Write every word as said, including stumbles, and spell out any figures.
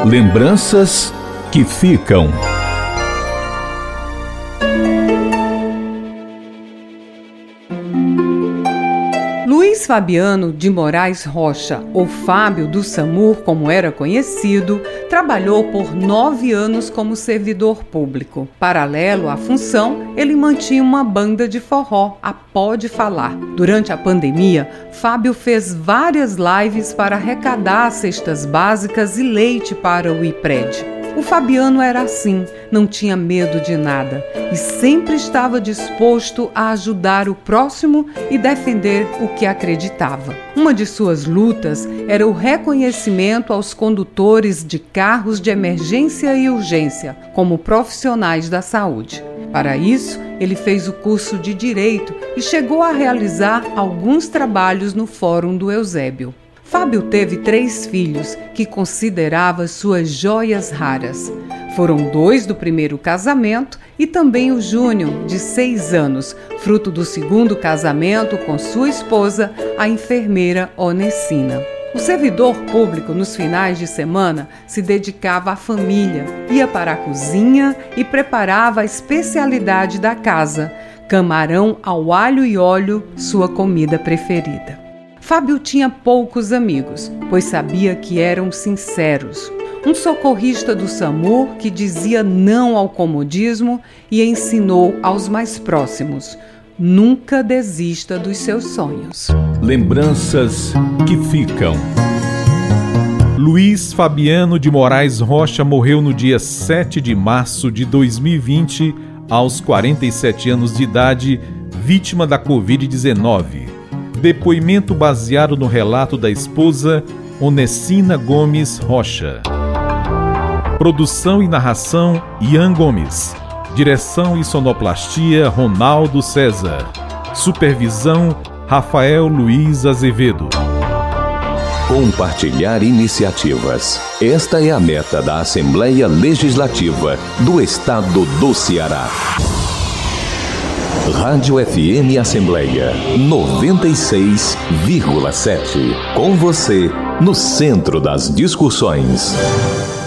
Lembranças que ficam. Luiz Fabiano de Moraes Rocha, ou Fábio do SAMUR, como era conhecido, trabalhou por nove anos como servidor público. Paralelo à função, ele mantinha uma banda de forró, a Pode Falar. Durante a pandemia, Fábio fez várias lives para arrecadar cestas básicas e leite para o IPRED. O Fabiano era assim, não tinha medo de nada e sempre estava disposto a ajudar o próximo e defender o que acreditava. Uma de suas lutas era o reconhecimento aos condutores de carros de emergência e urgência como profissionais da saúde. Para isso, ele fez o curso de Direito e chegou a realizar alguns trabalhos no Fórum do Eusébio. Fábio teve três filhos que considerava suas joias raras. Foram dois do primeiro casamento e também o Júnior, de seis anos, fruto do segundo casamento com sua esposa, a enfermeira Onessina. O servidor público, nos finais de semana, se dedicava à família, ia para a cozinha e preparava a especialidade da casa, camarão ao alho e óleo, sua comida preferida. Fábio tinha poucos amigos, pois sabia que eram sinceros. Um socorrista do SAMUR que dizia não ao comodismo e ensinou aos mais próximos: nunca desista dos seus sonhos. Lembranças que ficam. Luiz Fabiano de Moraes Rocha morreu no dia sete de março de dois mil e vinte, aos quarenta e sete anos de idade, vítima da covid dezenove. Depoimento baseado no relato da esposa Onessina Gomes Rocha. Produção e narração Ian Gomes. Direção e sonoplastia Ronaldo César. Supervisão Rafael Luiz Azevedo. Compartilhar iniciativas. Esta é a meta da Assembleia Legislativa do Estado do Ceará. Rádio F M Assembleia noventa e seis vírgula sete. Com você, no centro das discussões.